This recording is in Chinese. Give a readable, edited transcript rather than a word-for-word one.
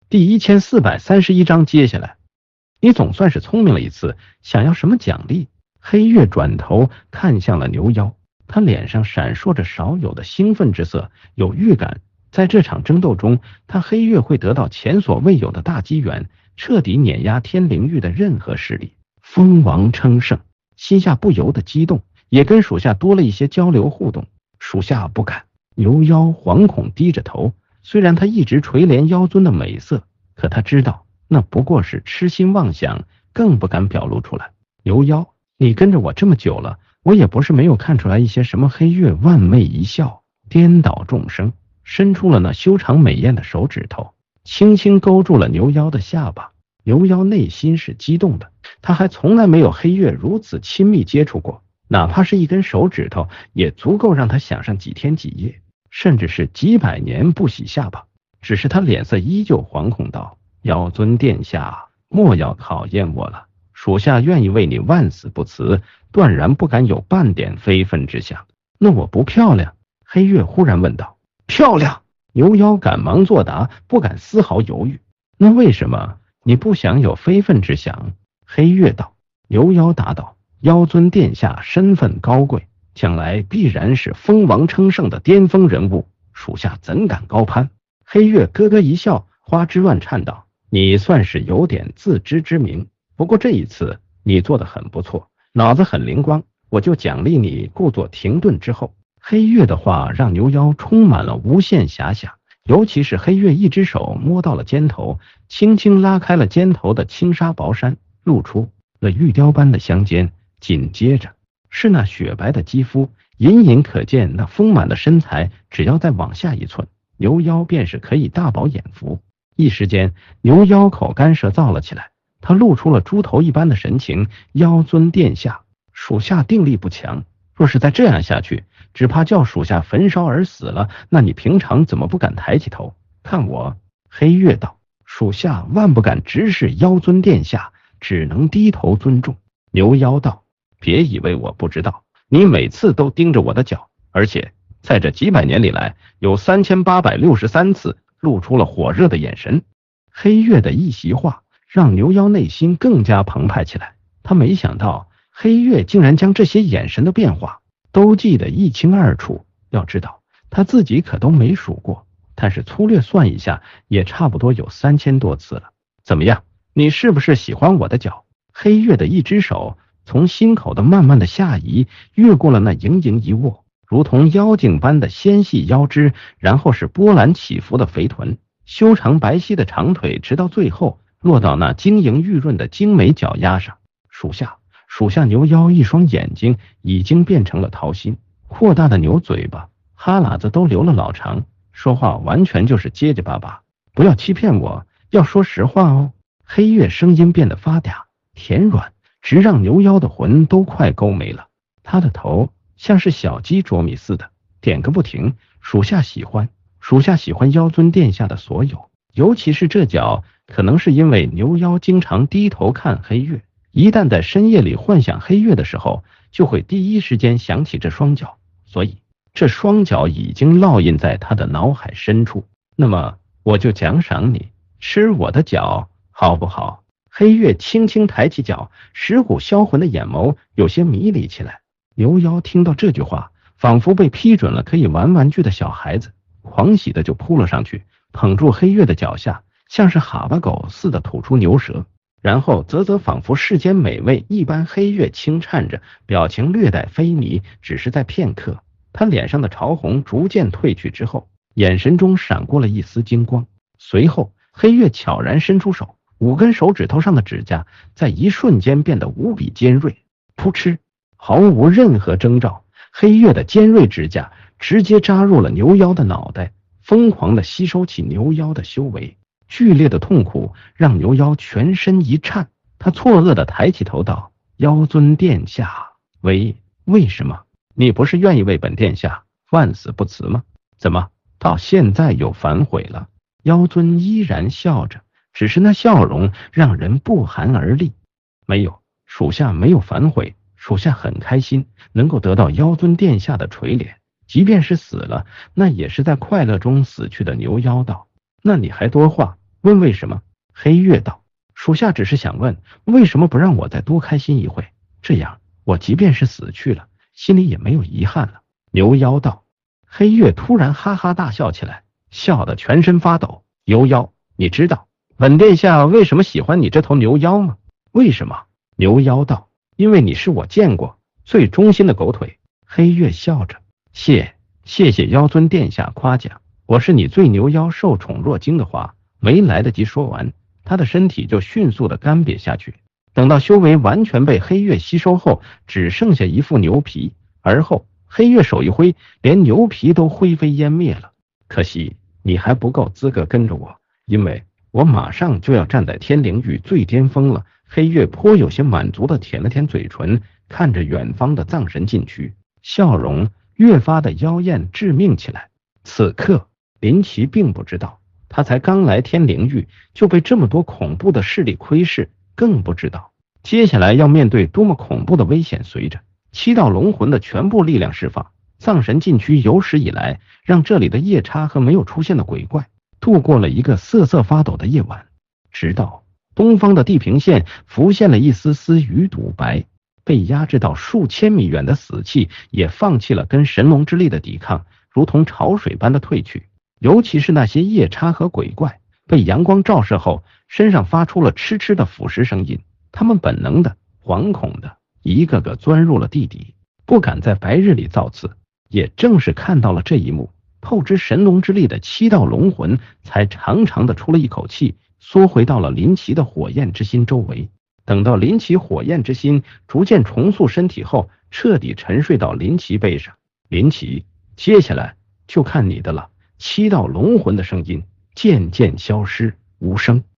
第1431章接下来。你总算是聪明了一次，想要什么奖励？黑月转头看向了牛妖，他脸上闪烁着少有的兴奋之色，有预感在这场争斗中，他黑月会得到前所未有的大机缘，彻底碾压天灵域的任何势力，封王称圣。心下不由得激动，也跟属下多了一些交流互动。属下不敢。牛妖惶恐低着头，虽然他一直垂怜妖尊的美色，可他知道那不过是痴心妄想，更不敢表露出来。牛妖，你跟着我这么久了，我也不是没有看出来一些什么。黑月万媚一笑，颠倒众生，伸出了那修长美艳的手指头，轻轻勾住了牛妖的下巴。牛妖内心是激动的，他还从来没有黑月如此亲密接触过，哪怕是一根手指头，也足够让他想上几天几夜，甚至是几百年不洗下巴。只是他脸色依旧惶恐道：妖尊殿下，莫要考验我了，属下愿意为你万死不辞，断然不敢有半点非分之想。那我不漂亮？黑月忽然问道。漂亮！牛妖赶忙作答，不敢丝毫犹豫。那为什么你不想有非分之想？黑月道。牛妖答道：妖尊殿下身份高贵，将来必然是封王称圣的巅峰人物，属下怎敢高攀？黑月咯咯一笑，花枝乱颤道：你算是有点自知之明，不过这一次你做得很不错，脑子很灵光，我就奖励你故作停顿之后。黑月的话让牛妖充满了无限遐想，尤其是黑月一只手摸到了肩头，轻轻拉开了肩头的轻纱薄衫，露出了玉雕般的香肩，紧接着是那雪白的肌肤，隐隐可见那丰满的身材，只要再往下一寸，牛妖便是可以大饱眼福。一时间，牛妖口干舌燥了起来，他露出了猪头一般的神情：妖尊殿下，属下定力不强，若是再这样下去，只怕叫属下焚烧而死了。那你平常怎么不敢抬起头看我？黑月道：属下万不敢直视妖尊殿下，只能低头尊重。牛妖道：别以为我不知道，你每次都盯着我的脚，而且在这几百年里来，有3863次露出了火热的眼神。黑月的一席话让牛妖内心更加澎湃起来，他没想到黑月竟然将这些眼神的变化都记得一清二楚。要知道他自己可都没数过，但是粗略算一下，也差不多有3000多次了。怎么样，你是不是喜欢我的脚？黑月的一只手从心口的慢慢的下移，越过了那盈盈一握如同妖精般的纤细腰肢，然后是波澜起伏的肥臀，修长白皙的长腿，直到最后落到那晶莹玉润的精美脚丫上。属下牛妖一双眼睛已经变成了桃心，扩大的牛嘴巴，哈喇子都留了老长，说话完全就是结结巴巴。不要欺骗我，要说实话哦。黑月声音变得发嗲甜软，直让牛妖的魂都快勾没了。他的头像是小鸡啄米似的点个不停。属下喜欢妖尊殿下的所有，尤其是这脚。可能是因为牛妖经常低头看黑月，一旦在深夜里幻想黑月的时候，就会第一时间想起这双脚，所以这双脚已经烙印在他的脑海深处。那么我就奖赏你吃我的脚好不好？黑月轻轻抬起脚，石虎销魂的眼眸有些迷离起来。牛妖听到这句话，仿佛被批准了可以玩玩具的小孩子，狂喜的就扑了上去，捧住黑月的脚下，像是哈巴狗似的吐出牛舌，然后啧仿佛世间美味一般。黑月轻颤着，表情略带非迷，只是在片刻，他脸上的潮红逐渐褪去之后，眼神中闪过了一丝金光。随后黑月悄然伸出手，5根手指头上的指甲在一瞬间变得无比尖锐。噗嗤，毫无任何征兆，黑月的尖锐指甲直接扎入了牛妖的脑袋，疯狂地吸收起牛妖的修为。剧烈的痛苦让牛妖全身一颤，他错愕地抬起头道：妖尊殿下，为什么？你不是愿意为本殿下万死不辞吗？怎么到现在又反悔了？妖尊依然笑着，只是那笑容让人不寒而栗。没有，属下没有反悔，属下很开心能够得到妖尊殿下的垂怜，即便是死了，那也是在快乐中死去的。牛妖道：那你还多话， 问为什么？黑月道：属下只是想问，为什么不让我再多开心一回？这样，我即便是死去了，心里也没有遗憾了。牛妖道：黑月突然哈哈大笑起来，笑得全身发抖。牛妖，你知道本殿下为什么喜欢你这头牛妖吗？为什么？牛妖道：因为你是我见过最忠心的狗腿。黑月笑着：谢谢妖尊殿下夸奖，我是你最牛妖，受宠若惊的话没来得及说完，他的身体就迅速的干瘪下去。等到修为完全被黑月吸收后，只剩下一副牛皮，而后黑月手一挥，连牛皮都灰飞烟灭了。可惜你还不够资格跟着我，因为我马上就要站在天灵域最巅峰了。黑月颇有些满足的舔了舔嘴唇，看着远方的藏神禁区，笑容越发的妖艳致命起来。此刻林奇并不知道，他才刚来天灵域就被这么多恐怖的势力窥视，更不知道接下来要面对多么恐怖的危险。随着七道龙魂的全部力量释放，藏神禁区有史以来让这里的夜叉和没有出现的鬼怪度过了一个瑟瑟发抖的夜晚。直到东方的地平线浮现了一丝丝鱼肚白，被压制到数千米远的死气也放弃了跟神龙之力的抵抗，如同潮水般的退去。尤其是那些夜叉和鬼怪，被阳光照射后身上发出了嗤嗤的腐蚀声音，他们本能的惶恐的一个个钻入了地底，不敢在白日里造次。也正是看到了这一幕，透支神龙之力的七道龙魂才长长的出了一口气，缩回到了林奇的火焰之心周围。等到林奇火焰之心逐渐重塑身体后，彻底沉睡到林奇背上。林奇，接下来就看你的了。七道龙魂的声音渐渐消失无声。